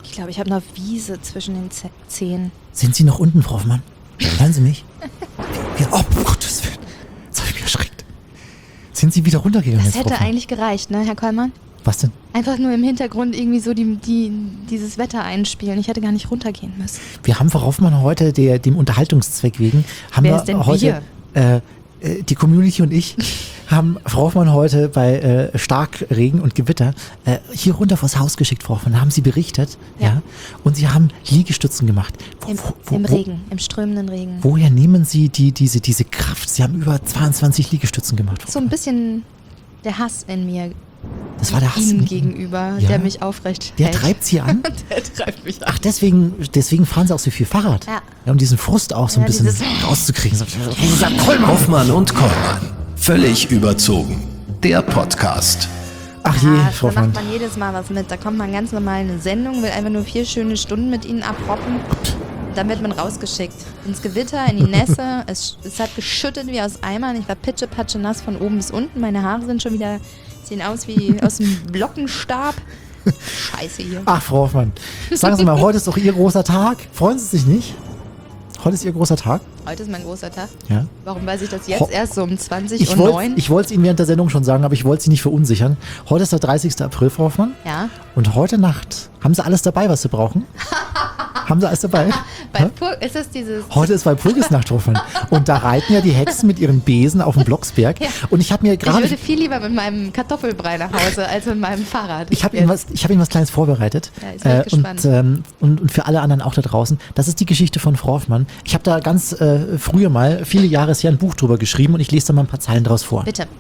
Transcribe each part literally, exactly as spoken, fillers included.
Ich glaube, ich habe noch Wiese zwischen den Z- Zehen. Sind Sie noch unten, Frau Hoffmann? Hören Sie mich? Wie, wie, oh, um Gottes Willen. Jetzt habe ich mich erschreckt. Sind Sie wieder runtergegangen? Das jetzt, hätte Frau eigentlich gereicht, ne, Herr Kollmann? Was denn? Einfach nur im Hintergrund irgendwie so die, die, dieses Wetter einspielen. Ich hätte gar nicht runtergehen müssen. Wir haben Frau Hoffmann heute, der, dem Unterhaltungszweck wegen, haben Wer wir ist denn heute, äh, äh, die Community und ich, haben Frau Hoffmann heute bei äh, Starkregen und Gewitter äh, hier runter vors Haus geschickt, Frau Hoffmann. Da haben Sie berichtet, ja. Ja. Und Sie haben Liegestützen gemacht. Wo, Im, wo, wo, im wo, Regen, im strömenden Regen. Woher nehmen Sie die, diese, diese Kraft? Sie haben über zweiundzwanzig Liegestützen gemacht. Frau So ein Hoffmann. bisschen der Hass in mir. Das war der Hass Ihnen in- gegenüber, Ja. der mich aufrecht Der hält. treibt Sie an? Der treibt mich an. Ach, deswegen, deswegen fahren Sie auch so viel Fahrrad. Ja. Um diesen Frust auch so ein Ja, bisschen dieses- rauszukriegen. So, Hoffmann und Kollmann. Völlig überzogen. Der Podcast. Ach je, Ja, Frau da Hoffmann. macht man jedes Mal was mit. Da kommt man ganz normal in eine Sendung, will einfach nur vier schöne Stunden mit ihnen abrocken. Dann wird man rausgeschickt. Ins Gewitter, in die Nässe. es, es hat geschüttet wie aus Eimern. Ich war pitschepatsche nass von oben bis unten. Meine Haare sind schon wieder, sehen aus wie aus dem Lockenstab. Scheiße hier. Ach, Frau Hoffmann. Sagen Sie mal, heute ist doch Ihr großer Tag. Freuen Sie sich nicht? Heute ist Ihr großer Tag? Heute ist mein großer Tag. Ja. Warum weiß ich das jetzt Ho- erst so um zwanzig Ich Uhr wollte neun? ich wollte es Ihnen während der Sendung schon sagen, aber ich wollte Sie nicht verunsichern. Heute ist der dreißigster April, Frau Hoffmann. Ja. Und heute Nacht haben Sie alles dabei, was Sie brauchen? Haben Sie alles dabei? Bei Hä? Pur ist das dieses... Heute ist Walpurgisnacht, Frau Hoffmann. Und da reiten ja die Hexen mit ihren Besen auf dem Blocksberg. Ja. Und ich habe mir Ich gerade... würde viel lieber mit meinem Kartoffelbrei nach Hause als mit meinem Fahrrad. Ich habe Ihnen, was- ich hab Ihnen was Kleines vorbereitet. Ja, jetzt bin ich und, gespannt. ähm, und, und für alle anderen auch da draußen. Das ist die Geschichte von Frau Hoffmann. Ich habe da ganz äh, früher mal, viele Jahre her, ein Buch drüber geschrieben und ich lese da mal ein paar Zeilen draus vor. Bitte.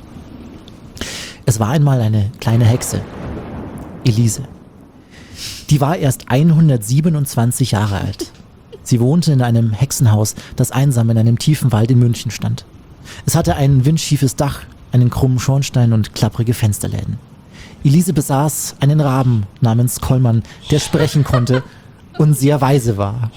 Es war einmal eine kleine Hexe, Elise. Die war erst hundertsiebenundzwanzig Jahre alt. Sie wohnte in einem Hexenhaus, das einsam in einem tiefen Wald in München stand. Es hatte ein windschiefes Dach, einen krummen Schornstein und klapprige Fensterläden. Elise besaß einen Raben namens Kollmann, der sprechen konnte und sehr weise war.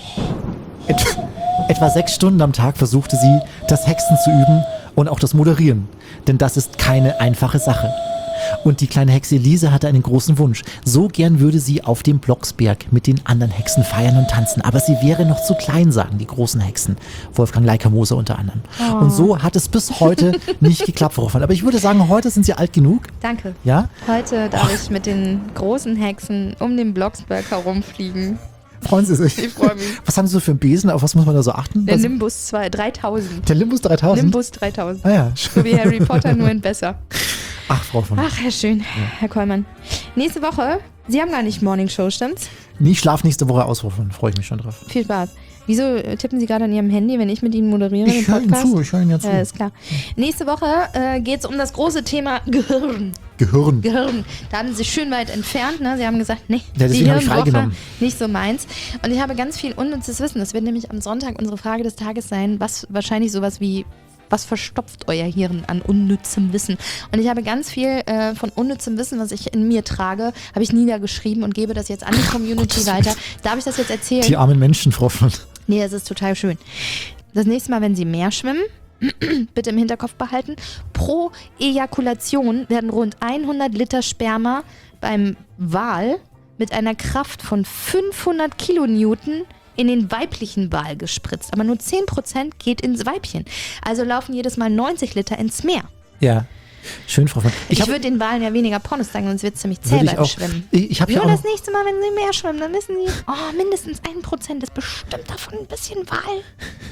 Et etwa sechs Stunden am Tag versuchte sie, das Hexen zu üben und auch das Moderieren, denn das ist keine einfache Sache. Und die kleine Hexe Elise hatte einen großen Wunsch. So gern würde sie auf dem Blocksberg mit den anderen Hexen feiern und tanzen. Aber sie wäre noch zu klein, sagen die großen Hexen. Wolfgang Leika-Moser unter anderem. Oh. Und so hat es bis heute nicht geklappt, Frau Hoffmann. Aber ich würde sagen, heute sind sie alt genug. Danke. Ja? Heute darf ich mit den großen Hexen um den Blocksberg herumfliegen. Freuen Sie sich. Ich freue mich. Was haben Sie so für einen Besen? Auf was muss man da so achten? Der Was- Nimbus zwei, dreitausend. der Nimbus dreitausend? Nimbus dreitausend. Ah ja. So wie Harry Potter, nur in besser. Ach, Frau Hoffmann. Ach, Herr Schön, Herr Kollmann. Nächste Woche, Sie haben gar nicht Morning Show, stimmt's? Nee, ich schlaf nächste Woche aus, Frau Hoffmann. Freue ich mich schon drauf. Viel Spaß. Wieso äh, tippen Sie gerade an Ihrem Handy, wenn ich mit Ihnen moderiere Ich den höre Ihnen Podcast? zu, ich höre Ihnen ja zu. Ja, ist klar. Nächste Woche äh, geht es um das große Thema Gehirn. Gehirn. Gehirn. Da haben Sie sich schön weit entfernt. Ne? Sie haben gesagt, nee, Ja, die deswegen habe ich Hirnwoche freigenommen. nicht so meins. Und ich habe ganz viel unnützes Wissen. Das wird nämlich am Sonntag unsere Frage des Tages sein, was wahrscheinlich sowas wie, was verstopft euer Hirn an unnützem Wissen? Und ich habe ganz viel äh, von unnützem Wissen, was ich in mir trage, habe ich niedergeschrieben und gebe das jetzt an die Community weiter. Darf ich das jetzt erzählen? Die armen Menschen, Frau Hoffmann. Nee, das ist total schön. Das nächste Mal, wenn Sie mehr schwimmen, bitte im Hinterkopf behalten, pro Ejakulation werden rund hundert Liter Sperma beim Wal mit einer Kraft von fünfhundert Kilonewton in den weiblichen Wal gespritzt. Aber nur zehn Prozent geht ins Weibchen. Also laufen jedes Mal neunzig Liter ins Meer. Ja. Schön, Frau Hoffmann. Ich, hab- würde den Walen ja weniger Pornos zeigen, sonst wird es ziemlich zäh Würde ich beim auch- Schwimmen. Ich, ich habe ja Nur auch das noch, nächste Mal, wenn Sie mehr schwimmen, dann wissen Sie, oh, mindestens ein Prozent ist bestimmt davon ein bisschen Wal.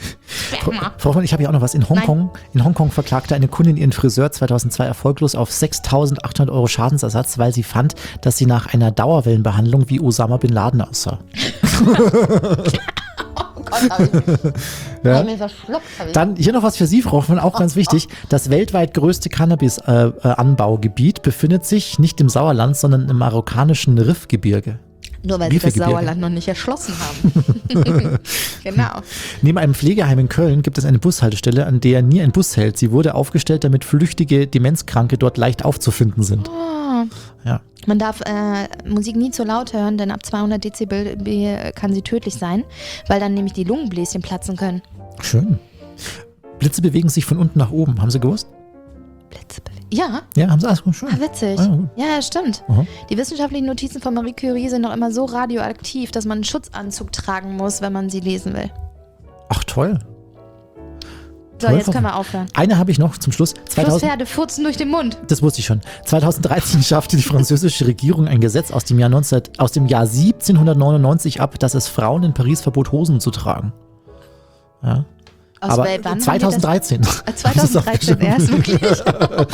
Sperma. Frau Hoffmann, ich habe ja auch noch was. In Hongkong, in Hongkong verklagte eine Kundin ihren Friseur zweitausendzwei erfolglos auf sechstausendachthundert Euro Schadensersatz, weil sie fand, dass sie nach einer Dauerwellenbehandlung wie Osama Bin Laden aussah. Oh Gott, hab ich mich, Ja. hab ich mich verschluckt. Hab ich. Dann hier noch was für Sie, Frau Hoffmann, auch ganz wichtig. Das weltweit größte Cannabis-Anbaugebiet befindet sich nicht im Sauerland, sondern im marokkanischen Rifgebirge. Nur weil sie das Rifgebirge. Sauerland noch nicht erschlossen haben. Genau. Neben einem Pflegeheim in Köln gibt es eine Bushaltestelle, an der nie ein Bus hält. Sie wurde aufgestellt, damit flüchtige Demenzkranke dort leicht aufzufinden sind. Oh. Ja. Man darf äh, Musik nie zu laut hören, denn ab zweihundert Dezibel be- kann sie tödlich sein, weil dann nämlich die Lungenbläschen platzen können. Schön. Blitze bewegen sich von unten nach oben. Haben Sie gewusst? Blitze bewegen. Ja? Ja, haben sie alles schön. Ah, witzig. Ah, gut. Ja, ja, stimmt. Aha. Die wissenschaftlichen Notizen von Marie Curie sind noch immer so radioaktiv, dass man einen Schutzanzug tragen muss, wenn man sie lesen will. Ach, toll. So, Toll, jetzt Frau- können wir aufhören. Eine habe ich noch zum Schluss. zweitausend, Flusspferde furzen durch den Mund. das wusste ich schon. zweitausenddreizehn schaffte die französische Regierung ein Gesetz aus dem Jahr, neunzehn, aus dem Jahr siebzehnhundertneunundneunzig ab, das es Frauen in Paris verbot, Hosen zu tragen. Ja. Aus Aber wel- wann haben die zweitausenddreizehn. das- Äh, zweitausenddreizehn erst wirklich.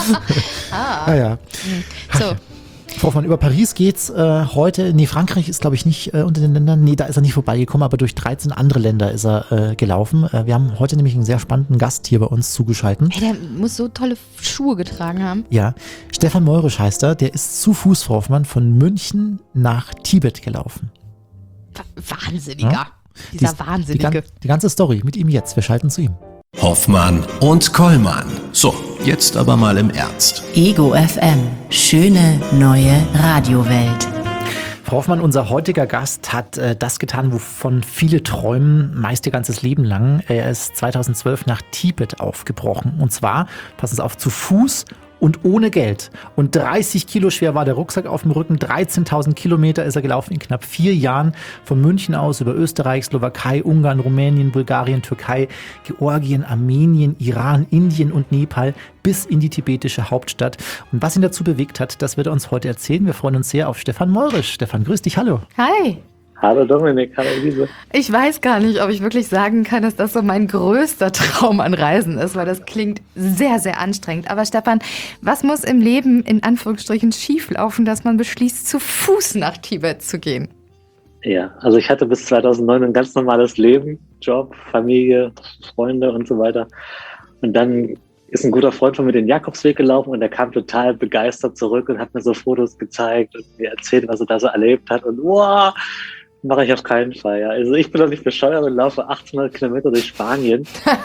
ah. Ja, ja. So, Frau Hoffmann, über Paris geht's äh, heute. Nee, Frankreich ist, glaube ich, nicht äh, unter den Ländern. Nee, da ist er nicht vorbeigekommen, aber durch dreizehn andere Länder ist er äh, gelaufen. Äh, wir haben heute nämlich einen sehr spannenden Gast hier bei uns zugeschaltet. hey, der muss so tolle Schuhe getragen haben. Ja, Stefan Meurisch heißt er. Der ist zu Fuß, Frau Hoffmann, von München nach Tibet gelaufen. Wahnsinniger. Ja? Dieser Die- Wahnsinnige. Die, gan- die ganze Story mit ihm jetzt. Wir schalten zu ihm. Hoffmann und Kollmann. So, jetzt aber mal im Ernst. Ego F M. Schöne neue Radiowelt. Frau Hoffmann, unser heutiger Gast hat äh, das getan, wovon viele träumen, meist ihr ganzes Leben lang. Er ist zweitausendzwölf nach Tibet aufgebrochen. Und zwar, passen Sie auf, zu Fuß und ohne Geld. Und dreißig Kilo schwer war der Rucksack auf dem Rücken. dreizehntausend Kilometer ist er gelaufen in knapp vier Jahren. Von München aus über Österreich, Slowakei, Ungarn, Rumänien, Bulgarien, Türkei, Georgien, Armenien, Iran, Indien und Nepal bis in die tibetische Hauptstadt. Und was ihn dazu bewegt hat, das wird er uns heute erzählen. Wir freuen uns sehr auf Stefan Meurisch. Stefan, grüß dich, hallo. Hi. Hallo Dominik, hallo Elise. Ich weiß gar nicht, ob ich wirklich sagen kann, dass das so mein größter Traum an Reisen ist, weil das klingt sehr, sehr anstrengend. Aber Stefan, was muss im Leben in Anführungsstrichen schieflaufen, dass man beschließt, zu Fuß nach Tibet zu gehen? Ja, also ich hatte bis zweitausendneun ein ganz normales Leben, Job, Familie, Freunde und so weiter. Und dann ist ein guter Freund von mir den Jakobsweg gelaufen und der kam total begeistert zurück und hat mir so Fotos gezeigt und mir erzählt, was er da so erlebt hat. Und wow, mache ich auf keinen Fall. Ja. Also ich bin doch nicht bescheuert und laufe achthundert Kilometer durch Spanien.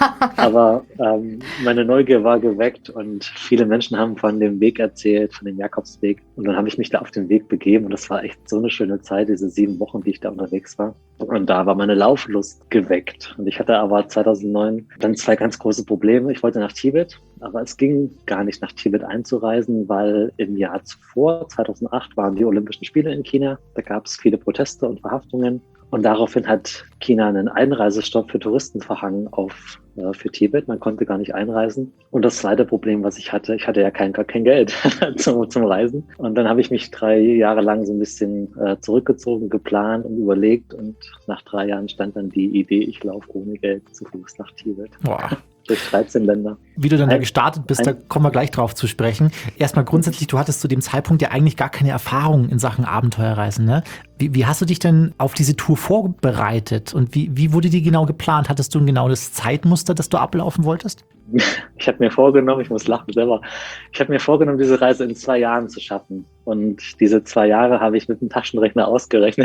Aber ähm, meine Neugier war geweckt und viele Menschen haben von dem Weg erzählt, von dem Jakobsweg. Und dann habe ich mich da auf den Weg begeben und das war echt so eine schöne Zeit, diese sieben Wochen, die ich da unterwegs war. Und da war meine Lauflust geweckt. Und ich hatte aber zweitausendneun dann zwei ganz große Probleme. Ich wollte nach Tibet, aber es ging gar nicht, nach Tibet einzureisen, weil im Jahr zuvor, zweitausendacht, waren die Olympischen Spiele in China. Da gab es viele Proteste und Verhaftungen. Und daraufhin hat China einen Einreisestopp für Touristen verhangen auf, äh, für Tibet. Man konnte gar nicht einreisen. Und das zweite Problem, was ich hatte, ich hatte ja kein, gar kein Geld zum, zum Reisen. Und dann habe ich mich drei Jahre lang so ein bisschen äh, zurückgezogen, geplant und überlegt. Und nach drei Jahren stand dann die Idee, ich laufe ohne Geld zu Fuß nach Tibet. Boah. Durch dreizehn Länder. Wie du dann da Ein- gestartet bist, da ein- kommen wir gleich drauf zu sprechen. Erstmal grundsätzlich, du hattest zu dem Zeitpunkt ja eigentlich gar keine Erfahrung in Sachen Abenteuerreisen, ne? Wie, wie hast du dich denn auf diese Tour vorbereitet und wie, wie wurde die genau geplant? Hattest du ein genaues Zeitmuster, das du ablaufen wolltest? Ich habe mir vorgenommen, ich muss lachen selber, ich habe mir vorgenommen, diese Reise in zwei Jahren zu schaffen. Und diese zwei Jahre habe ich mit dem Taschenrechner ausgerechnet.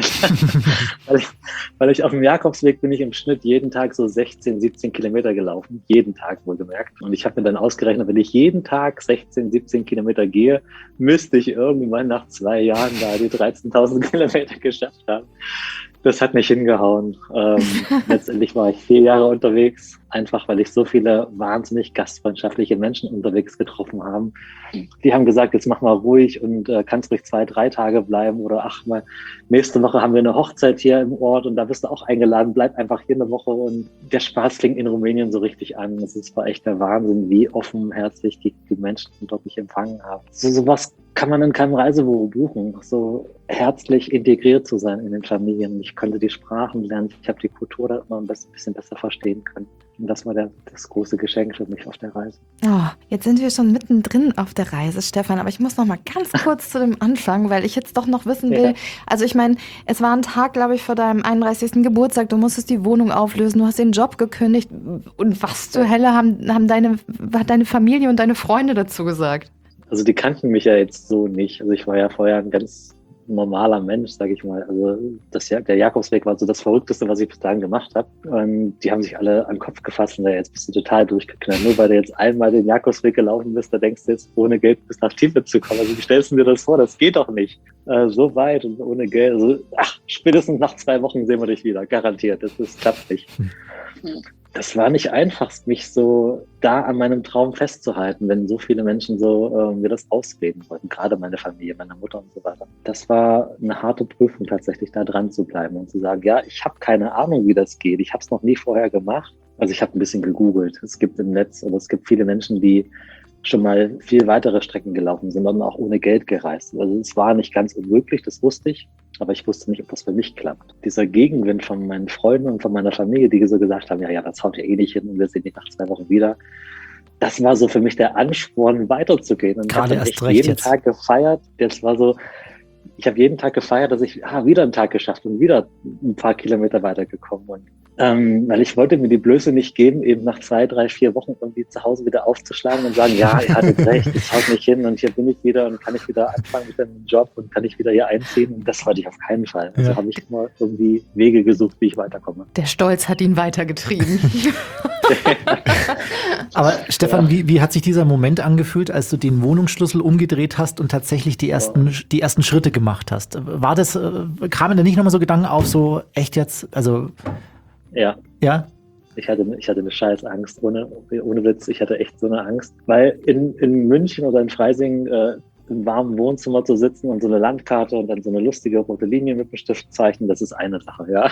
weil, ich, weil ich auf dem Jakobsweg bin ich im Schnitt jeden Tag so sechzehn, siebzehn Kilometer gelaufen. Jeden Tag wohlgemerkt. Und ich habe mir dann ausgerechnet, wenn ich jeden Tag sechzehn, siebzehn Kilometer gehe, müsste ich irgendwann nach zwei Jahren da die dreizehntausend Kilometer geschafft haben. Das hat nicht hingehauen. Ähm, letztendlich war ich vier Jahre unterwegs, einfach weil ich so viele wahnsinnig gastfreundschaftliche Menschen unterwegs getroffen habe. Die haben gesagt, jetzt mach mal ruhig und äh, kannst ruhig zwei, drei Tage bleiben oder ach mal, nächste Woche haben wir eine Hochzeit hier im Ort und da bist du auch eingeladen, bleib einfach hier eine Woche. Und der Spaß fing in Rumänien so richtig an. Es ist- war echt der Wahnsinn, wie offenherzig die, die Menschen dort mich empfangen haben. So sowas kann man in keinem Reisebüro buchen, so herzlich integriert zu sein in den Familien. Ich konnte die Sprachen lernen, ich habe die Kultur da immer ein bisschen besser verstehen können. Und das war der, das große Geschenk für mich auf der Reise. Oh, jetzt sind wir schon mittendrin auf der Reise, Stefan, aber ich muss noch mal ganz kurz zu dem Anfang, weil ich jetzt doch noch wissen will. Ja. Also ich meine, es war ein Tag, glaube ich, vor deinem einunddreißigsten Geburtstag, du musstest die Wohnung auflösen, du hast den Job gekündigt und was zur Hölle haben, haben deine, hat deine Familie und deine Freunde dazu gesagt? Also die kannten mich ja jetzt so nicht. Also ich war ja vorher ein ganz normaler Mensch, sage ich mal. Also das, der Jakobsweg war so das Verrückteste, was ich bis dahin gemacht habe. Und die haben sich alle an den Kopf gefasst und da jetzt bist du total durchgeknallt. Nur weil du jetzt einmal den Jakobsweg gelaufen bist, da denkst du jetzt, ohne Geld bis nach Tibet zu kommen. Also wie stellst du dir das vor? Das geht doch nicht. Äh, so weit und ohne Geld. Also ach, spätestens nach zwei Wochen sehen wir dich wieder. Garantiert. Das, das klappt nicht. das war nicht einfach, mich so da an meinem Traum festzuhalten, wenn so viele Menschen so äh, mir das ausreden wollten, gerade meine Familie, meine Mutter und so weiter. Das war eine harte Prüfung tatsächlich, da dran zu bleiben und zu sagen, ja, ich habe keine Ahnung, wie das geht. Ich habe es noch nie vorher gemacht. Also ich habe ein bisschen gegoogelt. Es gibt im Netz oder es gibt viele Menschen, die schon mal viel weitere Strecken gelaufen sind und auch ohne Geld gereist. Also es war nicht ganz unmöglich, das wusste ich, aber ich wusste nicht, ob das für mich klappt. Dieser Gegenwind von meinen Freunden und von meiner Familie, die so gesagt haben, ja, ja, das haut ja eh nicht hin und wir sehen dich nach zwei Wochen wieder. Das war so für mich der Ansporn, weiterzugehen. Und Gerade ich habe erst echt recht jeden jetzt. Tag gefeiert. Das war so, ich habe jeden Tag gefeiert, dass ich ah, wieder einen Tag geschafft und wieder ein paar Kilometer weitergekommen. Und ähm, weil ich wollte mir die Blöße nicht geben, eben nach zwei, drei, vier Wochen irgendwie zu Hause wieder aufzuschlagen und sagen, ja, ihr hattet recht, ich haut nicht hin und hier bin ich wieder und kann ich wieder anfangen mit dem Job und kann ich wieder hier einziehen. Und das wollte ich auf keinen Fall. Also Ja. habe ich immer irgendwie Wege gesucht, wie ich weiterkomme. Der Stolz hat ihn weitergetrieben. Aber Stefan, wie, wie hat sich dieser Moment angefühlt, als du den Wohnungsschlüssel umgedreht hast und tatsächlich die ersten, die ersten Schritte gemacht hast? War das, äh, kamen da nicht nochmal so Gedanken auf, so echt jetzt, also, Ja. ja? Ich hatte, ich hatte eine scheiß Angst, ohne, ohne Witz, ich hatte echt so eine Angst. Weil in, in München oder in Freising äh, im warmen Wohnzimmer zu sitzen und so eine Landkarte und dann so eine lustige rote Linie mit dem Stift zeichnen, das ist eine Sache, ja.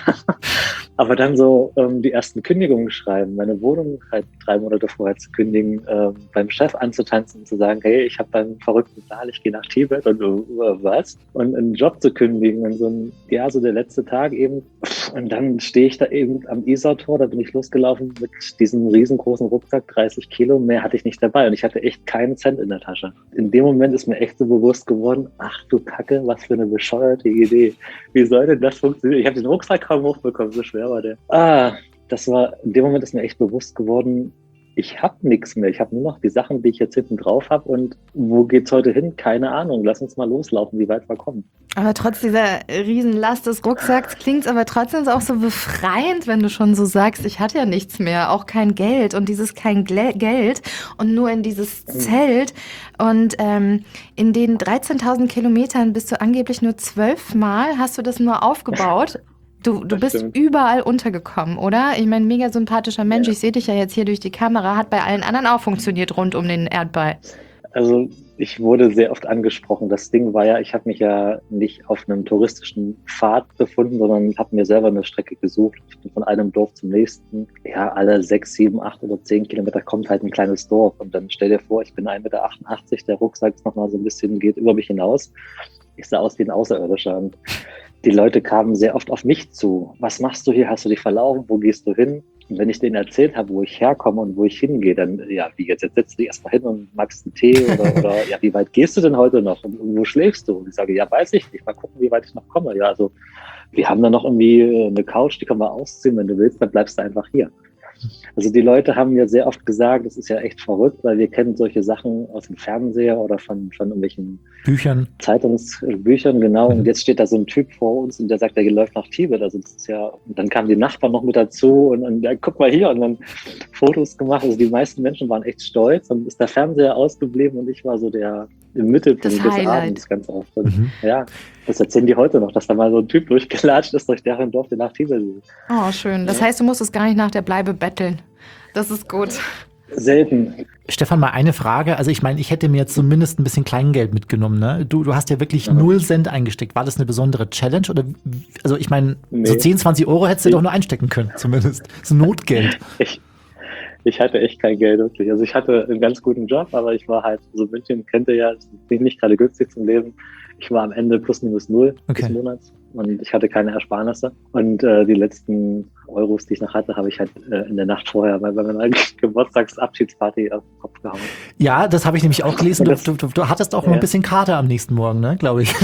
Aber dann so ähm, die ersten Kündigungen schreiben, meine Wohnung halt drei Monate vorher zu kündigen, ähm, beim Chef anzutanzen und zu sagen, hey, ich habe einen verrückten Plan, ich gehe nach Tibet und uh, was? Und einen Job zu kündigen und so ein, ja, so der letzte Tag eben. Und dann stehe ich da eben am Isartor, da bin ich losgelaufen mit diesem riesengroßen Rucksack, dreißig Kilo, mehr hatte ich nicht dabei und ich hatte echt keinen Cent in der Tasche. In dem Moment ist mir echt so bewusst geworden, ach du Kacke, was für eine bescheuerte Idee. Wie soll denn das funktionieren? Ich habe den Rucksack kaum hochbekommen, so schwer war der. Ah, das war, in dem Moment ist mir echt bewusst geworden, ich habe nichts mehr. Ich habe nur noch die Sachen, die ich jetzt hinten drauf habe. Und wo geht's heute hin? Keine Ahnung. Lass uns mal loslaufen, wie weit wir kommen. Aber trotz dieser Riesenlast des Rucksacks klingt es aber trotzdem auch so befreiend, wenn du schon so sagst, ich hatte ja nichts mehr, auch kein Geld und dieses kein Gle- Geld und nur in dieses Zelt. Und ähm, in den dreizehntausend Kilometern bist du angeblich nur zwölfmal, hast du das nur aufgebaut. Du, du Das bist stimmt. überall untergekommen, oder? Ich meine, mega sympathischer Mensch. Ja. Ich sehe dich ja jetzt hier durch die Kamera. Hat bei allen anderen auch funktioniert rund um den Erdball. Also ich wurde sehr oft angesprochen. Das Ding war ja, ich habe mich ja nicht auf einem touristischen Pfad befunden, sondern habe mir selber eine Strecke gesucht. Ich bin von einem Dorf zum nächsten. Ja, alle sechs, sieben, acht oder zehn Kilometer kommt halt ein kleines Dorf. Und dann stell dir vor, ich bin ein Meter achtundachtzig, der Rucksack ist nochmal so ein bisschen, geht über mich hinaus. Ich sah aus wie ein Außerirdischer. Und die Leute kamen sehr oft auf mich zu. Was machst du hier? Hast du dich verlaufen? Wo gehst du hin? Und wenn ich denen erzählt habe, wo ich herkomme und wo ich hingehe, dann, ja, wie jetzt, jetzt setzt du dich erstmal hin und magst einen Tee oder, oder, ja, wie weit gehst du denn heute noch? Und, und wo schläfst du? Und ich sage, ja, weiß ich nicht. Mal gucken, wie weit ich noch komme. Ja, also, wir haben da noch irgendwie eine Couch, die können wir ausziehen. Wenn du willst, dann bleibst du einfach hier. Also die Leute haben mir sehr oft gesagt, das ist ja echt verrückt, weil wir kennen solche Sachen aus dem Fernseher oder von, von irgendwelchen Büchern. Zeitungsbüchern, genau. Mhm. Und jetzt steht da so ein Typ vor uns und der sagt, der läuft nach Tibet. Also das ist ja, und dann kamen die Nachbarn noch mit dazu und, und ja, guck mal hier und dann Fotos gemacht. Also die meisten Menschen waren echt stolz und ist der Fernseher ausgeblieben und ich war so der im Mittelpunkt Das des Highlight. Abends ganz oft. Und Mhm. ja, das erzählen die heute noch, dass da mal so ein Typ durchgelatscht ist durch deren Dorf, der nach Tibet ist. Oh, schön. Das heißt, du musstest gar nicht nach der Bleibe betteln. Das ist gut. Selten. Stefan, mal eine Frage. Also ich meine, ich hätte mir jetzt zumindest ein bisschen Kleingeld mitgenommen. Ne? Du, du hast ja wirklich Mhm. null Cent eingesteckt. War das eine besondere Challenge? Oder wie- also ich meine, Nee. so zehn, zwanzig Euro hättest du doch nur einstecken können, zumindest. So Notgeld. Ich, ich hatte echt kein Geld, wirklich. Also ich hatte einen ganz guten Job, aber ich war halt, so München kennt ihr ja, ist nicht gerade günstig zum Leben. Ich war am Ende plus minus null Okay. des Monats und ich hatte keine Ersparnisse. Und äh, die letzten Euros, die ich noch hatte, habe ich halt äh, in der Nacht vorher bei, bei meiner Geburtstagsabschiedsparty auf den Kopf gehauen. Ja, das habe ich nämlich auch gelesen. Du, Das- du, du, du hattest auch mal Ja. ein bisschen Kater am nächsten Morgen, ne, glaube ich.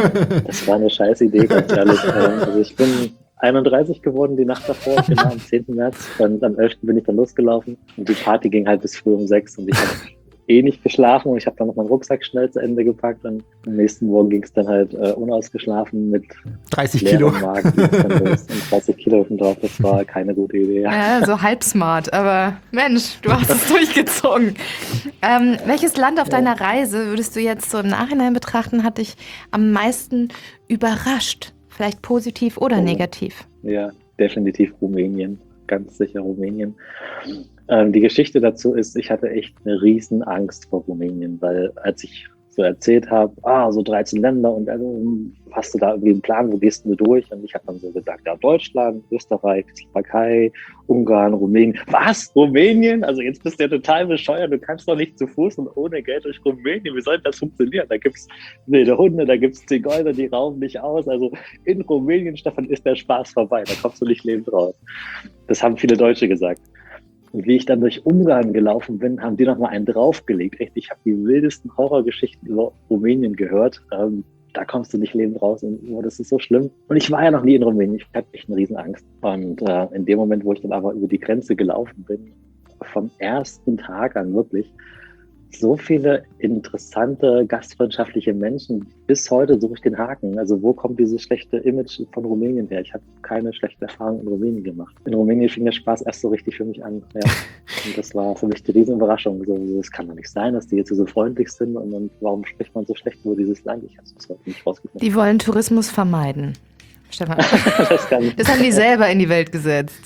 Das war eine scheiß Idee, ganz ehrlich. Ähm, also ich bin einunddreißig geworden die Nacht davor, genau am zehnten März. Und am elften bin ich dann losgelaufen. Und die Party ging halt bis früh um sechs. Und ich habe eh nicht geschlafen. Und ich habe dann noch meinen Rucksack schnell zu Ende gepackt. Und am nächsten Morgen ging es dann halt äh, unausgeschlafen mit dreißig Kilo. leerem Magen. Dann los und dreißig Kilo oben drauf. Das war keine gute Idee. Ja. Ja, so halb smart, aber Mensch, du hast es durchgezogen. Ähm, welches Land auf deiner Reise würdest du jetzt so im Nachhinein betrachten, hat dich am meisten überrascht? Vielleicht positiv oder Oh. negativ? Ja, definitiv Rumänien. ganz sicher Rumänien. Ähm, die Geschichte dazu ist, ich hatte echt eine riesen Angst vor Rumänien, weil als ich so erzählt habe, ah, so dreizehn Länder und also, hast du da irgendwie einen Plan, wo gehst du durch? Und ich habe dann so gesagt, ja, Deutschland, Österreich, Slowakei, Ungarn, Rumänien. Was? Rumänien? Also jetzt bist du ja total bescheuert, du kannst doch nicht zu Fuß und ohne Geld durch Rumänien. Wie soll das funktionieren? Da gibt's wilde Hunde, da gibt's Zigeuner, die rauben dich aus. Also in Rumänien, Stefan, ist der Spaß vorbei, da kommst du nicht lebend raus. Das haben viele Deutsche gesagt. Und wie ich dann durch Ungarn gelaufen bin, haben die noch mal einen draufgelegt. Echt, ich habe die wildesten Horrorgeschichten über Rumänien gehört. Ähm, da kommst du nicht lebend raus und oh, das ist so schlimm. Und ich war ja noch nie in Rumänien. Ich hatte echt eine Riesenangst. Und äh, in dem Moment, wo ich dann aber über die Grenze gelaufen bin, vom ersten Tag an wirklich, so viele interessante, gastfreundschaftliche Menschen. Bis heute suche ich den Haken. Also wo kommt dieses schlechte Image von Rumänien her? Ich habe keine schlechte Erfahrung in Rumänien gemacht. In Rumänien fing der Spaß erst so richtig für mich an. Ja. Und das war für mich die Riesenüberraschung. So, es kann doch nicht sein, dass die jetzt so freundlich sind. Und, und warum spricht man so schlecht über dieses Land? Ich habe es bis heute nicht rausgefunden. Die wollen Tourismus vermeiden, Stefan. das, kann Das haben die selber in die Welt gesetzt.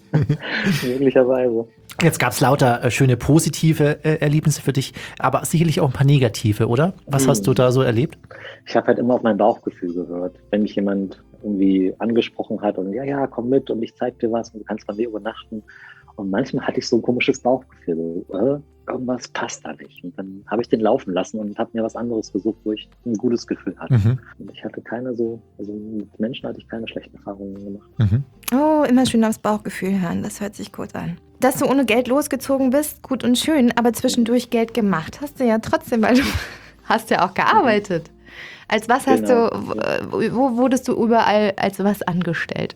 Möglicherweise. Jetzt gab es lauter äh, schöne positive äh, Erlebnisse für dich, aber sicherlich auch ein paar negative, oder? Was Hm. hast du da so erlebt? Ich habe halt immer auf mein Bauchgefühl gehört. Wenn mich jemand irgendwie angesprochen hat und ja, ja, komm mit und ich zeig dir was und du kannst bei mir übernachten. Und manchmal hatte ich so ein komisches Bauchgefühl, so, äh, irgendwas passt da nicht. Und dann habe ich den laufen lassen und habe mir was anderes gesucht, wo ich ein gutes Gefühl hatte. Mhm. Und ich hatte keine so, also mit Menschen hatte ich keine schlechten Erfahrungen gemacht. Mhm. Oh, immer schön aufs Bauchgefühl hören, das hört sich gut an. Dass du ohne Geld losgezogen bist, gut und schön, aber zwischendurch Geld gemacht hast du ja trotzdem, weil du hast ja auch gearbeitet. Als was hast Genau. du, wo wurdest du überall als was angestellt?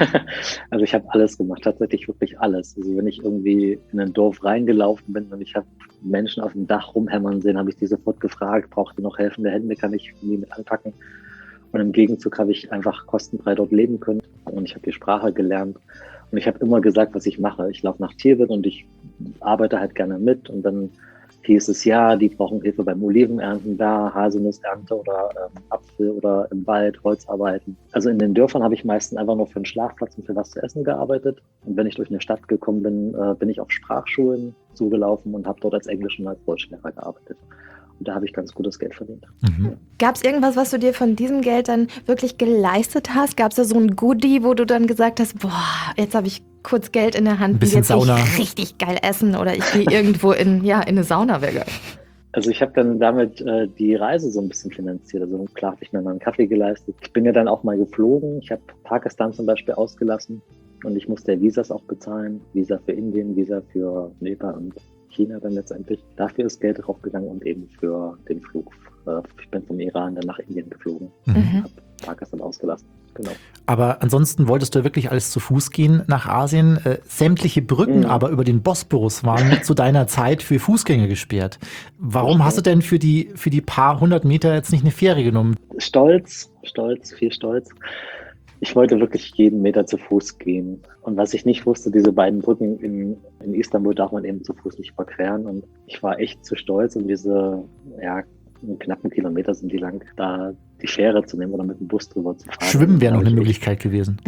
Also ich habe alles gemacht, tatsächlich wirklich alles. Also wenn ich irgendwie in ein Dorf reingelaufen bin und ich habe Menschen auf dem Dach rumhämmern sehen, habe ich die sofort gefragt, braucht ihr noch helfende Hände, kann ich irgendwie mit anpacken? Und im Gegenzug habe ich einfach kostenfrei dort leben können und ich habe die Sprache gelernt. Und ich habe immer gesagt, was ich mache. Ich laufe nach Tierwirt und ich arbeite halt gerne mit. Und dann hieß es, ja, die brauchen Hilfe beim Olivenernten da, Haselnussernte oder ähm, Apfel oder im Wald, Holzarbeiten. Also in den Dörfern habe ich meistens einfach nur für einen Schlafplatz und für was zu essen gearbeitet. Und wenn ich durch eine Stadt gekommen bin, äh, bin ich auf Sprachschulen zugelaufen und habe dort als Englisch- und als Deutschlehrer gearbeitet. Und da habe ich ganz gutes Geld verdient. Mhm. Gab es irgendwas, was du dir von diesem Geld dann wirklich geleistet hast? Gab es da so ein Goodie, wo du dann gesagt hast, boah, jetzt habe ich kurz Geld in der Hand, Ein bisschen jetzt gehe Sauna. ich richtig geil essen oder ich gehe irgendwo in, ja, in eine Sauna. Wäre geil. Also ich habe dann damit äh, die Reise so ein bisschen finanziert. Also klar habe ich mir mal einen Kaffee geleistet. Ich bin ja dann auch mal geflogen. Ich habe Pakistan zum Beispiel ausgelassen und ich musste ja Visas auch bezahlen. Visa für Indien, Visa für Nepal und China dann letztendlich. Dafür ist Geld draufgegangen und eben für den Flug. Äh, ich bin vom Iran dann nach Indien geflogen. Mhm. Habe Pakistan ausgelassen. Genau. Aber ansonsten wolltest du wirklich alles zu Fuß gehen nach Asien. Äh, sämtliche Brücken Mhm. aber über den Bosporus waren zu deiner Zeit für Fußgänger gesperrt. Warum hast du denn für die, für die paar hundert Meter jetzt nicht eine Fähre genommen? Stolz, stolz, viel Stolz. Ich wollte wirklich jeden Meter zu Fuß gehen. Und was ich nicht wusste, diese beiden Brücken in, in Istanbul darf man eben zu Fuß nicht überqueren. Und ich war echt zu stolz, um diese, ja, einen knappen Kilometer sind die lang, da die Fähre zu nehmen oder mit dem Bus drüber zu fahren. Schwimmen wäre Da noch hab eine ich Möglichkeit gewesen.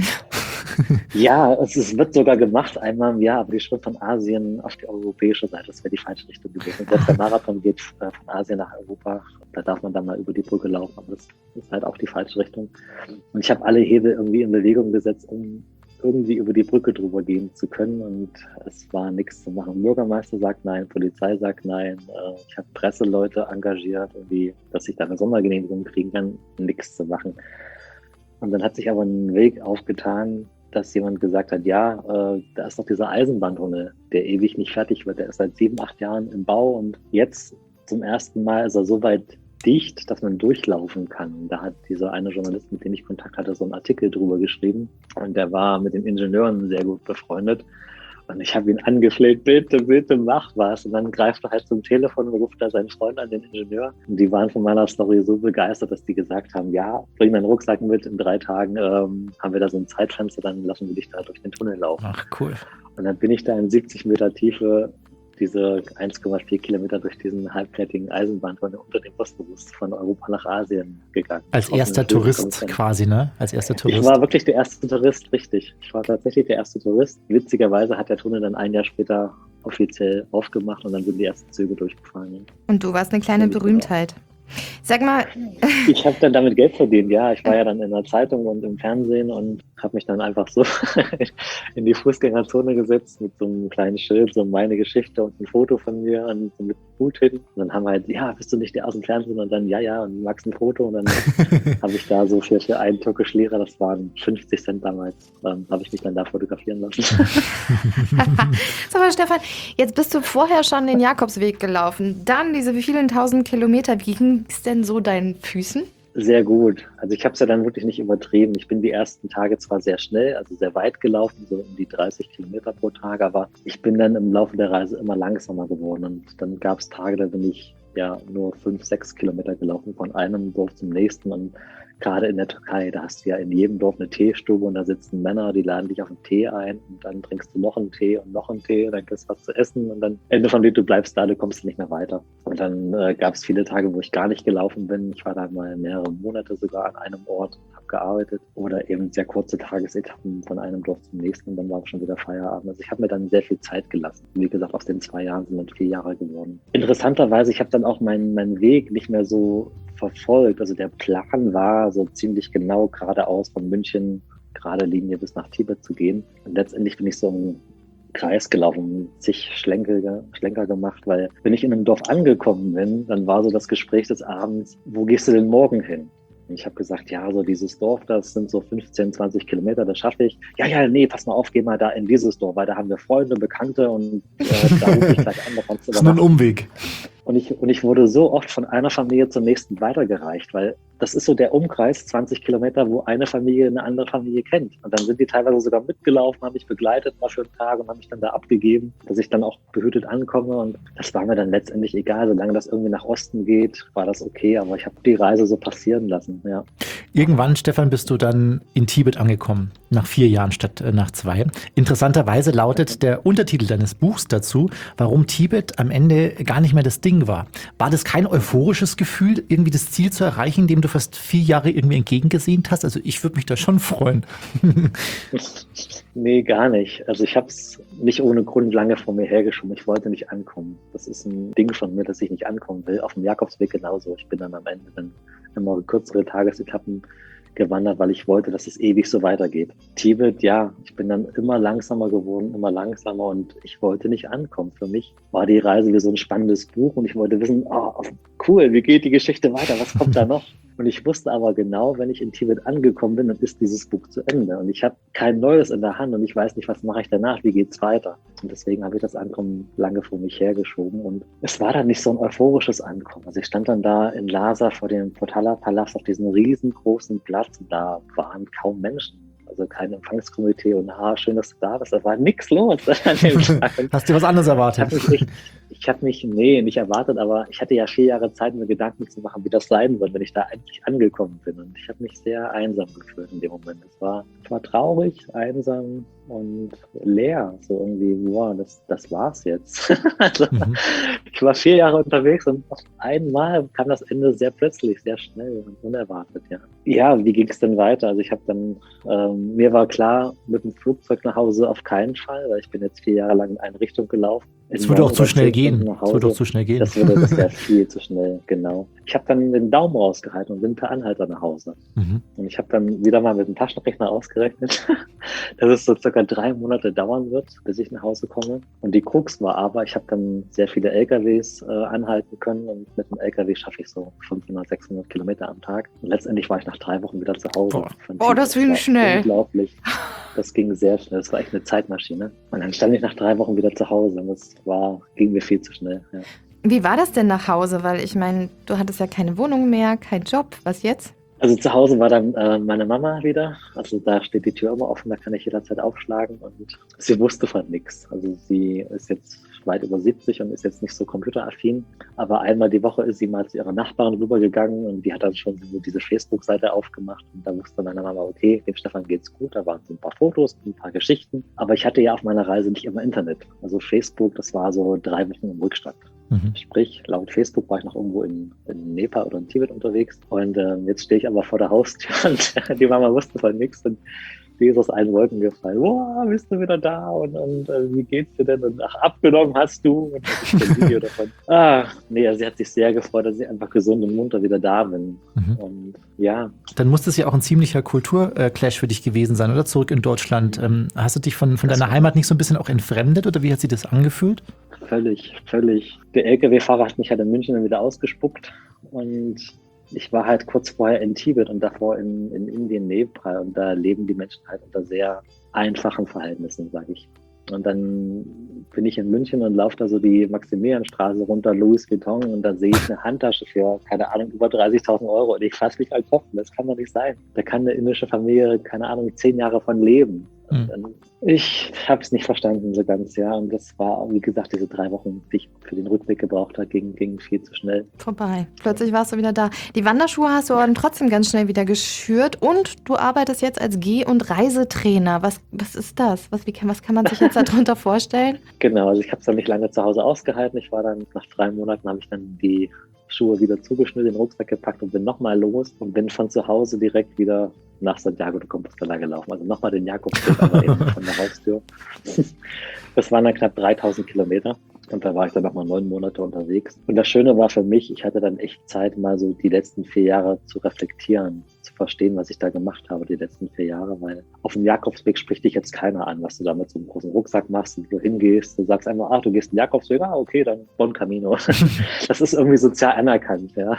Ja, es, es wird sogar gemacht einmal im Jahr, aber die Schritt von Asien auf die europäische Seite, das wäre die falsche Richtung gewesen. Selbst der Marathon geht äh, von Asien nach Europa, da darf man dann mal über die Brücke laufen, aber das ist halt auch die falsche Richtung. Und ich habe alle Hebel irgendwie in Bewegung gesetzt, um irgendwie über die Brücke drüber gehen zu können und es war nichts zu machen. Bürgermeister sagt nein, Polizei sagt nein, äh, ich habe Presseleute engagiert, irgendwie, dass ich da eine Sondergenehmigung kriegen kann, nichts zu machen. Und dann hat sich aber ein Weg aufgetan, dass jemand gesagt hat, ja, äh, da ist doch dieser Eisenbahntunnel, der ewig nicht fertig wird. Der ist seit sieben, acht Jahren im Bau und jetzt zum ersten Mal ist er so weit dicht, dass man durchlaufen kann. Da hat dieser eine Journalist, mit dem ich Kontakt hatte, so einen Artikel drüber geschrieben und der war mit den Ingenieuren sehr gut befreundet. Und ich habe ihn angefleht, bitte, bitte mach was. Und dann greift er halt zum Telefon und ruft da seinen Freund an, den Ingenieur. Und die waren von meiner Story so begeistert, dass die gesagt haben, ja, bring deinen Rucksack mit, in drei Tagen ähm, haben wir da so ein Zeitfenster, dann lassen wir dich da durch den Tunnel laufen. Ach, cool. Und dann bin ich da in siebzig Meter Tiefe diese eins Komma vier Kilometer durch diesen halbfertigen Eisenbahntunnel unter dem Bosporus von Europa nach Asien gegangen. Als erster Tourist quasi, ne? Als erster Tourist. Ich war wirklich der erste Tourist, richtig. Ich war tatsächlich der erste Tourist. Witzigerweise hat der Tunnel dann ein Jahr später offiziell aufgemacht und dann sind die ersten Züge durchgefahren. Und du warst eine kleine Berühmtheit. Sag mal. Ich habe dann damit Geld verdient, ja. Ich war ja dann in der Zeitung und im Fernsehen und habe mich dann einfach so in die Fußgängerzone gesetzt mit so einem kleinen Schild, so meine Geschichte und ein Foto von mir und so mit Hut hin. Und dann haben wir halt, ja, bist du nicht der aus dem Fernsehen? Und dann, ja, ja, und magst ein Foto? Und dann habe ich da so für, für einen türkisch Lira, das waren fünfzig Cent damals, ähm, habe ich mich dann da fotografieren lassen. Sag mal, Stefan, jetzt bist du vorher schon den Jakobsweg gelaufen, dann diese vielen tausend Kilometer. Wie ging es denn so deinen Füßen? Sehr gut. Also ich habe es ja dann wirklich nicht übertrieben. Ich bin die ersten Tage zwar sehr schnell, also sehr weit gelaufen, so um die dreißig Kilometer pro Tag, aber ich bin dann im Laufe der Reise immer langsamer geworden. Und dann gab es Tage, da bin ich ja nur fünf, sechs Kilometer gelaufen von einem Dorf zum nächsten. Und gerade in der Türkei, da hast du ja in jedem Dorf eine Teestube und da sitzen Männer, die laden dich auf einen Tee ein und dann trinkst du noch einen Tee und noch einen Tee und dann kriegst du was zu essen und dann Ende von dem, du bleibst da, du kommst nicht mehr weiter. Und dann äh, gab es viele Tage, wo ich gar nicht gelaufen bin. Ich war da mal mehrere Monate sogar an einem Ort und habe gearbeitet oder eben sehr kurze Tagesetappen von einem Dorf zum nächsten und dann war schon wieder Feierabend. Also ich habe mir dann sehr viel Zeit gelassen. Wie gesagt, aus den zwei Jahren sind dann vier Jahre geworden. Interessanterweise, ich habe dann auch meinen meinen Weg nicht mehr so verfolgt. Also der Plan war so ziemlich genau geradeaus von München, gerade Linie bis nach Tibet zu gehen. Und letztendlich bin ich so im Kreis gelaufen, zig Schlenker, Schlenker gemacht, weil wenn ich in einem Dorf angekommen bin, dann war so das Gespräch des Abends, wo gehst du denn morgen hin? Und ich habe gesagt, ja, so dieses Dorf, das sind so fünfzehn, zwanzig Kilometer, das schaffe ich. Ja, ja, nee, pass mal auf, geh mal da in dieses Dorf, weil da haben wir Freunde, Bekannte und äh, da rufe ich gleich an. Da kannst du das ist nur ein Umweg. Und ich, und ich wurde so oft von einer Familie zur nächsten weitergereicht, weil das ist so der Umkreis, zwanzig Kilometer, wo eine Familie eine andere Familie kennt. Und dann sind die teilweise sogar mitgelaufen, haben mich begleitet mal für einen Tag und haben mich dann da abgegeben, dass ich dann auch behütet ankomme. Und das war mir dann letztendlich egal. Solange das irgendwie nach Osten geht, war das okay. Aber ich habe die Reise so passieren lassen, ja. Irgendwann, Stefan, bist du dann in Tibet angekommen, nach vier Jahren statt äh, nach zwei. Interessanterweise lautet der Untertitel deines Buchs dazu, warum Tibet am Ende gar nicht mehr das Ding war. War das kein euphorisches Gefühl, irgendwie das Ziel zu erreichen, dem du fast vier Jahre irgendwie entgegengesehnt hast? Also ich würde mich da schon freuen. Nee, gar nicht. Also ich habe es nicht ohne Grund lange vor mir hergeschoben. Ich wollte nicht ankommen. Das ist ein Ding von mir, dass ich nicht ankommen will. Auf dem Jakobsweg genauso. Ich bin dann am Ende dann immer kürzere Tagesetappen gewandert, weil ich wollte, dass es ewig so weitergeht. Tibet, ja, ich bin dann immer langsamer geworden, immer langsamer und ich wollte nicht ankommen. Für mich war die Reise wie so ein spannendes Buch und ich wollte wissen, oh, cool, wie geht die Geschichte weiter, was kommt da noch? Und ich wusste aber genau, wenn ich in Tibet angekommen bin, dann ist dieses Buch zu Ende. Und ich habe kein Neues in der Hand und ich weiß nicht, was mache ich danach, wie geht's weiter. Und deswegen habe ich das Ankommen lange vor mich hergeschoben. Und es war dann nicht so ein euphorisches Ankommen. Also ich stand dann da in Lhasa vor dem Potala-Palast auf diesem riesengroßen Platz und da waren kaum Menschen. Also kein Empfangskomitee und ah, schön, dass du da bist. Da war nichts los an dem Tag. Hast du was anderes erwartet? Ich habe mich, ich hab mich, nee, nicht erwartet, aber ich hatte ja vier Jahre Zeit, mir Gedanken zu machen, wie das sein wird, wenn ich da endlich angekommen bin. Und ich habe mich sehr einsam gefühlt in dem Moment. Es war, ich war traurig, einsam und leer. So irgendwie, wow, das, das war's jetzt. Also, mhm. Ich war vier Jahre unterwegs und auf einmal kam das Ende sehr plötzlich, sehr schnell und unerwartet, ja. Ja, wie ging es denn weiter? Also ich habe dann, ähm, mir war klar, mit dem Flugzeug nach Hause auf keinen Fall, weil ich bin jetzt vier Jahre lang in eine Richtung gelaufen. Es würde auch zu schnell gehen. Es würde auch zu schnell gehen. Das würde das wäre viel zu schnell, genau. Ich habe dann den Daumen rausgehalten und bin per Anhalter nach Hause. Mhm. Und ich habe dann wieder mal mit dem Taschenrechner ausgerechnet, dass es so circa drei Monate dauern wird, bis ich nach Hause komme. Und die Krux war aber, ich habe dann sehr viele L K Ws äh, anhalten können und mit dem L K W schaffe ich so fünfhundert, sechshundert Kilometer am Tag. Und letztendlich war ich nach drei Wochen wieder zu Hause. Boah, oh, das ging schnell. Unglaublich. Das ging sehr schnell. Das war echt eine Zeitmaschine. Und dann stand ich nach drei Wochen wieder zu Hause. Und das war, ging mir viel zu schnell. Ja. Wie war das denn nach Hause? Weil ich meine, du hattest ja keine Wohnung mehr, keinen Job. Was jetzt? Also zu Hause war dann äh, meine Mama wieder. Also da steht die Tür immer offen, da kann ich jederzeit aufschlagen. Und sie wusste von nichts. Also sie ist jetzt weit über siebzig und ist jetzt nicht so computeraffin. Aber einmal die Woche ist sie mal zu ihrer Nachbarin rübergegangen und die hat dann schon so diese Facebook-Seite aufgemacht. Und da wusste meine Mama, okay, dem Stefan geht's gut. Da waren so ein paar Fotos, ein paar Geschichten. Aber ich hatte ja auf meiner Reise nicht immer Internet. Also Facebook, das war so drei Wochen im Rückstand. Mhm. Sprich, laut Facebook war ich noch irgendwo in, in Nepal oder in Tibet unterwegs. Und äh, jetzt stehe ich aber vor der Haustür und die Mama wusste von nichts. Und die ist aus allen Wolken gefallen. Boah, bist du wieder da? Und, und äh, wie geht's dir denn? Und ach, abgenommen hast du? Und das ist ein Video davon. Ah, nee, also sie hat sich sehr gefreut, dass ich einfach gesund und munter wieder da bin. Mhm. Und ja. Dann muss das ja auch ein ziemlicher Kulturclash für dich gewesen sein, oder? Zurück in Deutschland. Ähm, hast du dich von, von deiner Heimat nicht so ein bisschen auch entfremdet oder wie hat sich das angefühlt? Völlig, völlig. Der L K W-Fahrer hat mich halt in München dann wieder ausgespuckt und ich war halt kurz vorher in Tibet und davor in, in Indien, Nepal, und da leben die Menschen halt unter sehr einfachen Verhältnissen, sage ich. Und dann bin ich in München und laufe da so die Maximilianstraße runter, Louis Vuitton, und da sehe ich eine Handtasche für, keine Ahnung, über dreißigtausend Euro und ich fasse mich halt Kopf. Das kann doch nicht sein. Da kann eine indische Familie, keine Ahnung, zehn Jahre von leben. Mhm. Und ich habe es nicht verstanden so ganz, ja. Und das war, wie gesagt, diese drei Wochen, die ich für den Rückweg gebraucht habe, ging, ging viel zu schnell. Vorbei. Plötzlich warst du wieder da. Die Wanderschuhe hast du aber trotzdem ganz schnell wieder geschürt und du arbeitest jetzt als Geh- und Reisetrainer. Was, was ist das? Was, wie kann, was kann man sich jetzt darunter vorstellen? Genau, also ich habe es dann nicht lange zu Hause ausgehalten. Ich war dann, nach drei Monaten habe ich dann die Schuhe wieder zugeschnürt, den Rucksack gepackt und bin nochmal los und bin von zu Hause direkt wieder nach Santiago de Compostela gelaufen. Also nochmal den Jakobsweg, aber eben von der Haustür. Das waren dann knapp dreitausend Kilometer und da war ich dann nochmal neun Monate unterwegs. Und das Schöne war für mich, ich hatte dann echt Zeit, mal so die letzten vier Jahre zu reflektieren, zu verstehen, was ich da gemacht habe, die letzten vier Jahre, weil auf dem Jakobsweg spricht dich jetzt keiner an, was du da mit so einem großen Rucksack machst und du hingehst. Du sagst einfach, ach, du gehst den Jakobsweg, ah, okay, dann Bon Camino. Das ist irgendwie sozial anerkannt, ja.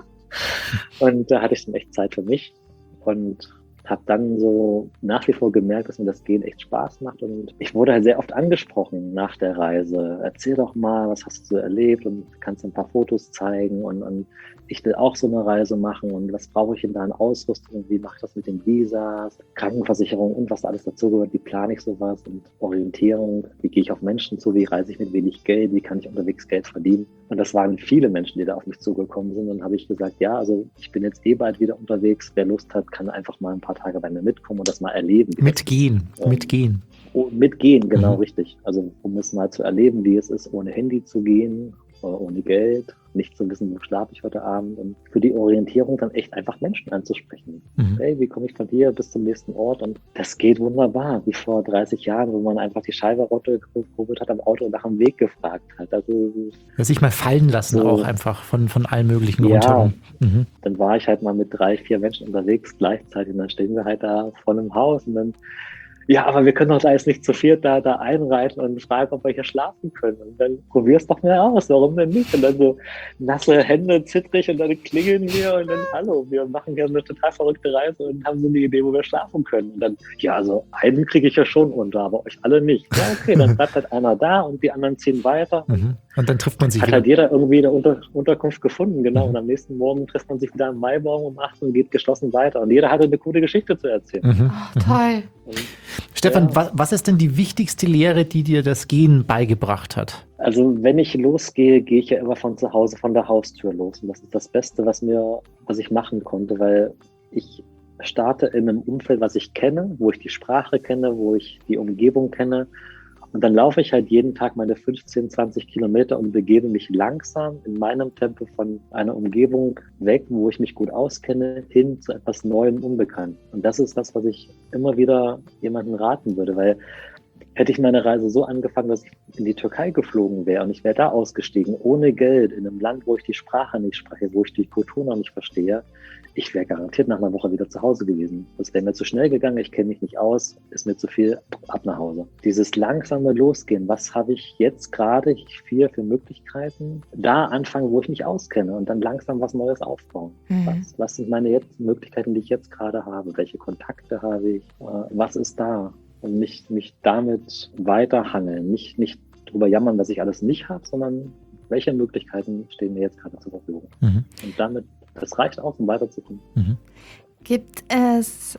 Und da hatte ich dann echt Zeit für mich und habe dann so nach wie vor gemerkt, dass mir das Gehen echt Spaß macht. Und ich wurde halt sehr oft angesprochen nach der Reise. Erzähl doch mal, was hast du so erlebt und kannst ein paar Fotos zeigen. Und, und ich will auch so eine Reise machen. Und was brauche ich denn da an Ausrüstung? Wie mache ich das mit den Visas, Krankenversicherung und was da alles dazugehört? Wie plane ich sowas? Und Orientierung, wie gehe ich auf Menschen zu? Wie reise ich mit wenig Geld? Wie kann ich unterwegs Geld verdienen? Und das waren viele Menschen, die da auf mich zugekommen sind. Und dann habe ich gesagt, ja, also ich bin jetzt eh bald wieder unterwegs. Wer Lust hat, kann einfach mal ein paar Tage bei mir mitkommen und das mal erleben. Mitgehen, ähm, mitgehen. Oh, mitgehen, genau, mhm. Richtig. Also um es mal zu erleben, wie es ist, ohne Handy zu gehen, ohne Geld, nicht zu wissen, wo schlafe ich heute Abend, und für die Orientierung dann echt einfach Menschen anzusprechen. Mhm. Hey, wie komme ich von hier bis zum nächsten Ort? Und das geht wunderbar, wie vor dreißig Jahren, wo man einfach die Scheibe runtergekurbelt hat am Auto und nach dem Weg gefragt hat. Also ja, sich mal fallen lassen, so, auch einfach von, von allen möglichen ja, rundherum. Mhm. Dann war ich halt mal mit drei, vier Menschen unterwegs gleichzeitig und dann stehen wir halt da vor einem Haus und dann ja, aber wir können doch da jetzt nicht zu viert da, da einreiten und fragen, ob wir hier schlafen können. Und dann probier's doch mal aus, warum denn nicht? Und dann so nasse Hände, zittrig, und dann klingeln wir und dann, hallo, wir machen hier eine total verrückte Reise und haben so eine Idee, wo wir schlafen können. Und dann, ja, also einen kriege ich ja schon unter, aber euch alle nicht. Ja, okay, dann bleibt halt einer da und die anderen ziehen weiter. Mhm. Und dann trifft man sich Hat wieder. Hat halt jeder irgendwie eine Unter- Unterkunft gefunden, genau. Mhm. Und am nächsten Morgen trifft man sich wieder am Maibaum um acht und geht geschlossen weiter. Und jeder hatte eine coole Geschichte zu erzählen. Mhm. Oh, toll. Und, Stefan, ja. wa- was ist denn die wichtigste Lehre, die dir das Gehen beigebracht hat? Also wenn ich losgehe, gehe ich ja immer von zu Hause, von der Haustür los. Und das ist das Beste, was mir, was ich machen konnte, weil ich starte in einem Umfeld, was ich kenne, wo ich die Sprache kenne, wo ich die Umgebung kenne. Und dann laufe ich halt jeden Tag meine fünfzehn, zwanzig Kilometer und begebe mich langsam in meinem Tempo von einer Umgebung weg, wo ich mich gut auskenne, hin zu etwas Neuem, Unbekanntem. Und das ist das, was ich immer wieder jemandem raten würde, weil hätte ich meine Reise so angefangen, dass ich in die Türkei geflogen wäre und ich wäre da ausgestiegen, ohne Geld, in einem Land, wo ich die Sprache nicht spreche, wo ich die Kultur noch nicht verstehe, ich wäre garantiert nach einer Woche wieder zu Hause gewesen. Das wäre mir zu schnell gegangen, ich kenne mich nicht aus, ist mir zu viel, ab nach Hause. Dieses langsame Losgehen, was habe ich jetzt gerade hier für Möglichkeiten? Da anfangen, wo ich mich auskenne und dann langsam was Neues aufbauen. Mhm. Was, was sind meine jetzt Möglichkeiten, die ich jetzt gerade habe? Welche Kontakte habe ich? Was ist da? Und mich, mich damit weiterhangeln, nicht, nicht drüber jammern, dass ich alles nicht habe, sondern welche Möglichkeiten stehen mir jetzt gerade zur Verfügung. Mhm. Und damit, das reicht auch, um weiterzukommen. Mhm. Gibt es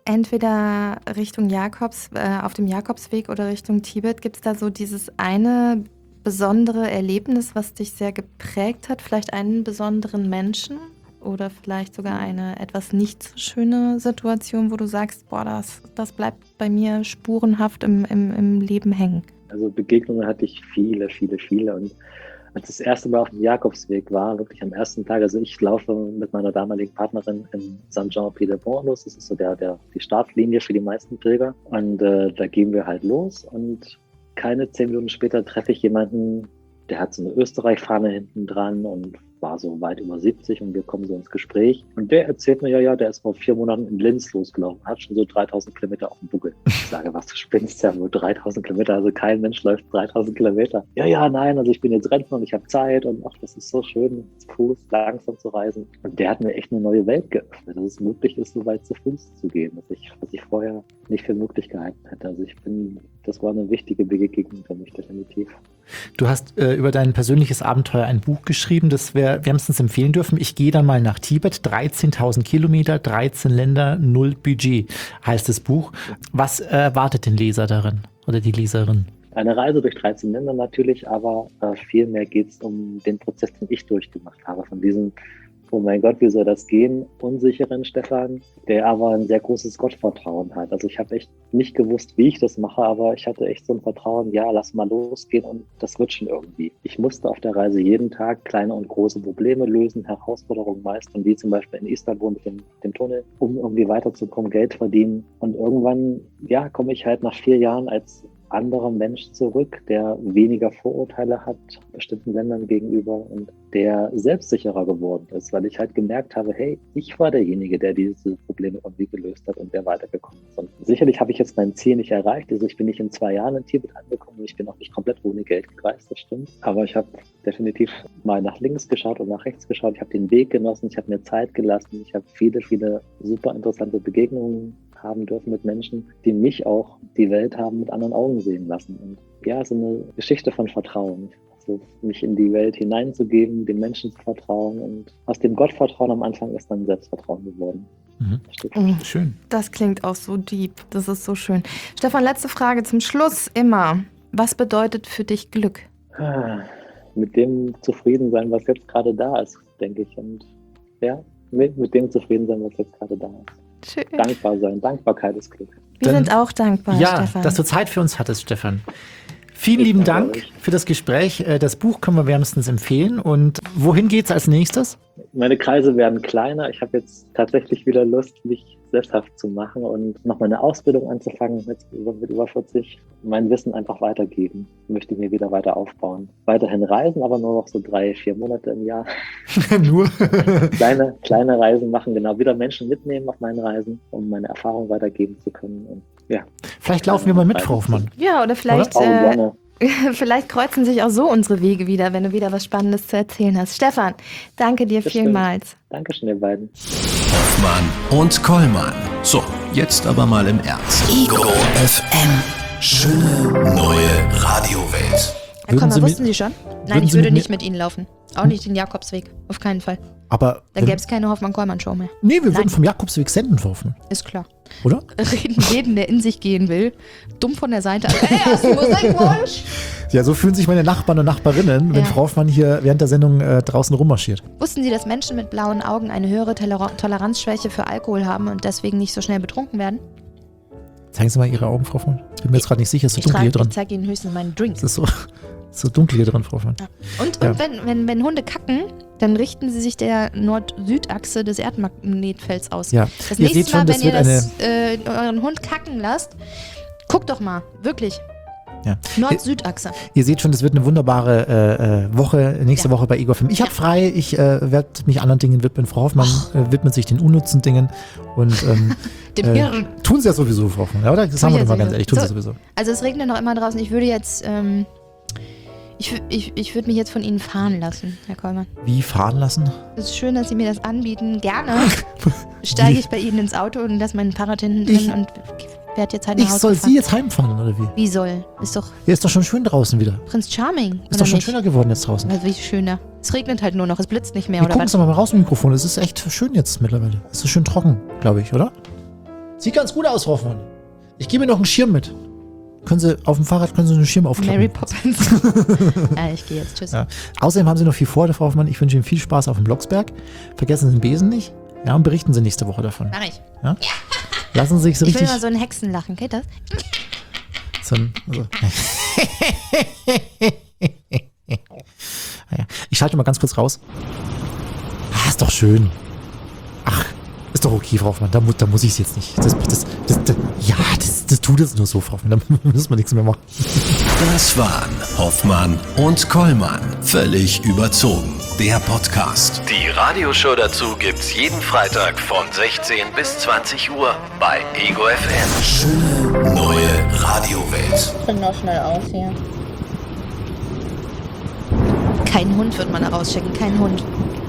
entweder Richtung Jakobs, äh, auf dem Jakobsweg oder Richtung Tibet, gibt es da so dieses eine besondere Erlebnis, was dich sehr geprägt hat? Vielleicht einen besonderen Menschen? Oder vielleicht sogar eine etwas nicht so schöne Situation, wo du sagst, boah, das, das bleibt bei mir spurenhaft im, im, im Leben hängen? Also Begegnungen hatte ich viele, viele, viele. Und als das erste Mal auf dem Jakobsweg war, wirklich am ersten Tag, also ich laufe mit meiner damaligen Partnerin in Saint-Jean-Pied-de-Pont los. Das ist so der, der, die Startlinie für die meisten Pilger. Und äh, da gehen wir halt los. Und keine zehn Minuten später treffe ich jemanden, der hat so eine Österreich-Fahne hinten dran und war so weit über siebzig und wir kommen so ins Gespräch. Und der erzählt mir, ja, ja, der ist vor vier Monaten in Linz losgelaufen, hat schon so dreitausend Kilometer auf dem Buckel. Ich sage, was, du spinnst ja nur dreitausend Kilometer, also kein Mensch läuft dreitausend Kilometer. Ja, ja, nein, also ich bin jetzt Rentner und ich habe Zeit und ach, das ist so schön, zu Fuß langsam zu reisen. Und der hat mir echt eine neue Welt geöffnet, dass es möglich ist, so weit zu Fuß zu gehen, was ich, was ich vorher nicht für möglich gehalten hätte. Also ich bin, das war eine wichtige Begegnung für mich, definitiv. Du hast äh, über dein persönliches Abenteuer ein Buch geschrieben, das wir wärmstens empfehlen dürfen. Ich gehe dann mal nach Tibet, dreizehntausend Kilometer, dreizehn Länder, null Budget, heißt das Buch. Was erwartet den Leser darin oder die Leserin? Eine Reise durch dreizehn Länder natürlich, aber äh, vielmehr geht es um den Prozess, den ich durchgemacht habe, von diesem oh mein Gott, wie soll das gehen? Unsicheren Stefan, der aber ein sehr großes Gottvertrauen hat. Also ich habe echt nicht gewusst, wie ich das mache, aber ich hatte echt so ein Vertrauen, ja, lass mal losgehen und das wird schon irgendwie. Ich musste auf der Reise jeden Tag kleine und große Probleme lösen, Herausforderungen meistern, wie zum Beispiel in Istanbul mit dem, dem Tunnel, um irgendwie weiterzukommen, Geld verdienen. Und irgendwann, ja, komme ich halt nach vier Jahren als anderer Mensch zurück, der weniger Vorurteile hat bestimmten Ländern gegenüber und der selbstsicherer geworden ist, weil ich halt gemerkt habe, hey, ich war derjenige, der diese Probleme irgendwie gelöst hat und der weitergekommen ist. Und sicherlich habe ich jetzt mein Ziel nicht erreicht, also ich bin nicht in zwei Jahren in Tibet angekommen und ich bin auch nicht komplett ohne Geld gereist, das stimmt, aber ich habe definitiv mal nach links geschaut und nach rechts geschaut, ich habe den Weg genossen, ich habe mir Zeit gelassen, ich habe viele, viele super interessante Begegnungen haben dürfen mit Menschen, die mich auch die Welt haben mit anderen Augen sehen lassen. Und ja, so eine Geschichte von Vertrauen. Also mich in die Welt hineinzugeben, den Menschen zu vertrauen. Und aus dem Gottvertrauen am Anfang ist dann Selbstvertrauen geworden. Mhm. Oh, schön. Das klingt auch so deep. Das ist so schön. Stefan, letzte Frage zum Schluss immer. Was bedeutet für dich Glück? Ah, mit dem zufrieden sein, was jetzt gerade da ist, denke ich. Und ja, mit, mit dem zufrieden sein, was jetzt gerade da ist. Schön. Dankbar sein. Dankbarkeit ist Glück. Wir Dann, sind auch dankbar, ja, Stefan. dass du Zeit für uns hattest, Stefan. Vielen Ich lieben danke Dank euch. für das Gespräch. Das Buch können wir wärmstens empfehlen. Und wohin geht's als nächstes? Meine Kreise werden kleiner. Ich habe jetzt tatsächlich wieder Lust, mich sesshaft zu machen und noch meine Ausbildung anzufangen mit, mit über vierzig. Mein Wissen einfach weitergeben. Möchte mir wieder weiter aufbauen. Weiterhin reisen, aber nur noch so drei, vier Monate im Jahr. Nur. Kleine, kleine Reisen machen, genau. Wieder Menschen mitnehmen auf meinen Reisen, um meine Erfahrung weitergeben zu können. Und ja. Vielleicht laufen wir mal mit, Frau Hoffmann. Ja, oder vielleicht, Auch äh, gerne. vielleicht kreuzen sich auch so unsere Wege wieder, wenn du wieder was Spannendes zu erzählen hast. Stefan, danke dir Bestimmt. vielmals. Dankeschön, ihr beiden. Hoffmann und Kollmann. So, jetzt aber mal im Ernst. Ego F M. Schöne neue Radiowelt. Herr Würden Kommer, Sie mit- wussten Sie schon? Nein, würden ich Sie würde mit nicht mir- mit Ihnen laufen. Auch nicht den Jakobsweg. Auf keinen Fall. Aber Dann gäbe es keine Hoffmann-Kollmann-Show mehr. nee, wir würden Nein. vom Jakobsweg senden, Frau Hoffmann, Ist klar. oder? Reden jeden, der in sich gehen will, dumm von der Seite an. Hey, hast du Musikwunsch? Ja, so fühlen sich meine Nachbarn und Nachbarinnen, wenn Ja. Frau Hoffmann hier während der Sendung äh, draußen rummarschiert. Wussten Sie, dass Menschen mit blauen Augen eine höhere Toler- Toleranzschwäche für Alkohol haben und deswegen nicht so schnell betrunken werden? Zeigen Sie mal Ihre Augen, Frau Hoffmann. Ich bin mir jetzt gerade nicht sicher, es ist so Ich, dunkel hier trage- drin. ich zeige Ihnen höchstens meinen Drink. Es ist so, so dunkel hier drin, Frau Hoffmann. Und, Ja. und wenn, wenn, wenn Hunde kacken, dann richten sie sich der Nord-Süd-Achse des Erdmagnetfelds aus. Ja, Das ihr nächste seht schon, Mal, das wenn ihr wird das, äh, euren Hund kacken lasst, guckt doch mal, wirklich. Ja. Nord-Süd-Achse. Ihr seht schon, das wird eine wunderbare äh, äh, Woche, nächste Ja. Woche bei Ego F M. Ich habe Ja. frei, ich äh, werde mich anderen Dingen widmen. Frau Hoffmann äh, widmet sich den unnützen Dingen. Und ähm, Dem äh, Hirn. tun sie ja sowieso, Frau Hoffmann, oder? Das sagen wir ja doch mal ganz sowieso. ehrlich, tun sie So. sowieso. Also es regnet noch immer draußen. Ich würde jetzt, ähm, ich, wü- ich, ich würde mich jetzt von Ihnen fahren lassen, Herr Kollmann. Wie fahren lassen? Es ist schön, dass Sie mir das anbieten. Gerne steige Wie? ich bei Ihnen ins Auto und lasse mein Fahrrad hinten Ich- drin und werde jetzt halt nach Ich Hause soll gefahren. Sie jetzt heimfahren, oder wie? Wie soll? Ist doch Ja, ist doch schon schön draußen wieder. Prinz Charming, Ist oder doch schon nicht? schöner geworden jetzt draußen. Also wie schöner. Es regnet halt nur noch, es blitzt nicht mehr, Wir oder gucken was? uns doch mal raus mit dem Mikrofon. Es ist echt schön jetzt mittlerweile. Es ist schön trocken, glaube ich, oder? Sieht ganz gut aus, Frau Hoffmann. Ich gebe mir noch einen Schirm mit. können Sie auf dem Fahrrad können Sie einen Schirm aufklappen. Mary Poppins. Ja, ich gehe jetzt. Tschüss. Ja. Außerdem haben Sie noch viel vor, Frau Hoffmann. Ich wünsche Ihnen viel Spaß auf dem Blocksberg. Vergessen Sie den Besen nicht. Ja, und berichten Sie nächste Woche davon. Mach ich. Ja? Lassen Sie sich so Ich will richtig... mal so ein Hexenlachen. Geht das? So ein, also. Ja, ich schalte mal ganz kurz raus. Ah, ist doch schön. Ach, ist doch okay, Frau Hoffmann. Da, mu- da muss ich es jetzt nicht. Das, das, das, das, ja, das, das tut es nur so, Frau Hoffmann. Da müssen wir nichts mehr machen. Das waren Hoffmann und Kollmann. Völlig überzogen. Der Podcast. Die Radioshow dazu gibt's jeden Freitag von sechzehn bis zwanzig Uhr bei Ego F M. Schöne neue Radiowelt. Bring noch schnell aus hier. Kein Hund wird man da rausschicken. Kein Hund.